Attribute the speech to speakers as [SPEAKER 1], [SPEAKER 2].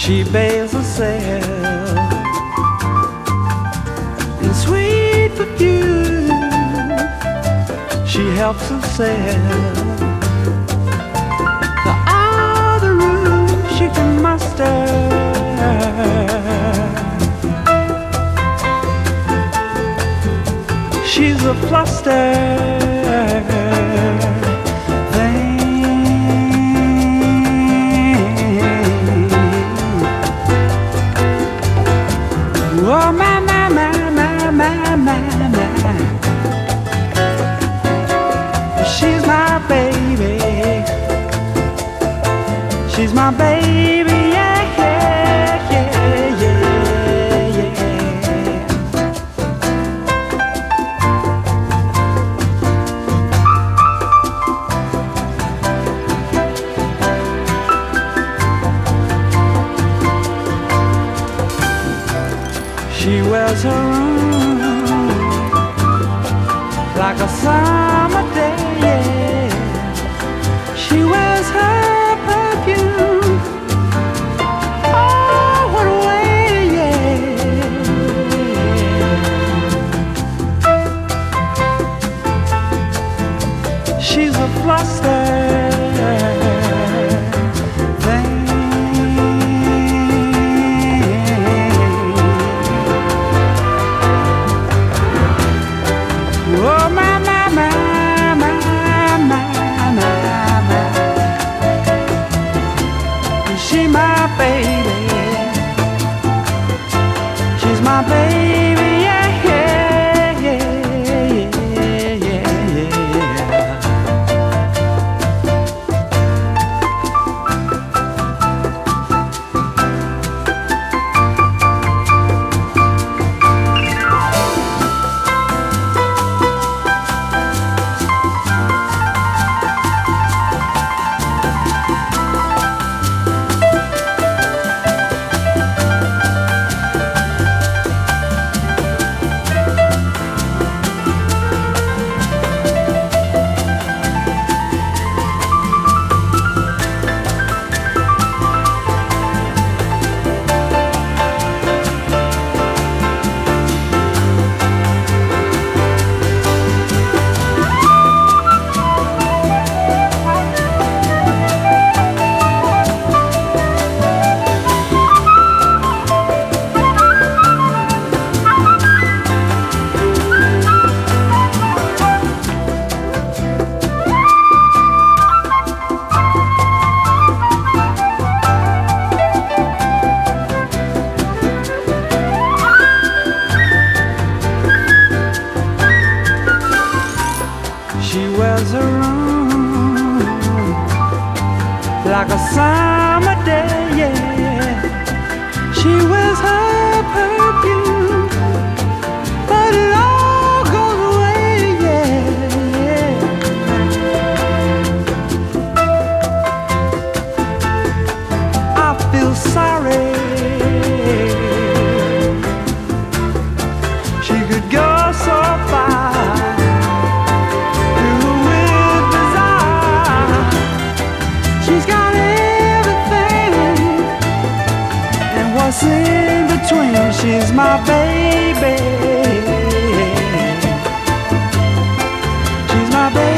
[SPEAKER 1] She bathes herself in sweet perfume. She helps herself to all the room she can muster. She's a fluster. Oh, my, my, my, my, my, my, my. She's my baby. She's my baby, yeah, yeah, yeah, yeah, yeah. She wears her room like a summer day, yeah. She wears her perfume. Oh, what a way, yeah. She's a fluster. Oh, my, my, my, my, my, my, my. She's my baby. She's my baby, yeah, yeah, yeah, yeah, yeah, yeah. She wears her room like a summer day, yeah. She wears her perfume, but it all goes away, yeah. I feel sorry. She could go so far. What's in between? She's my baby. She's my baby.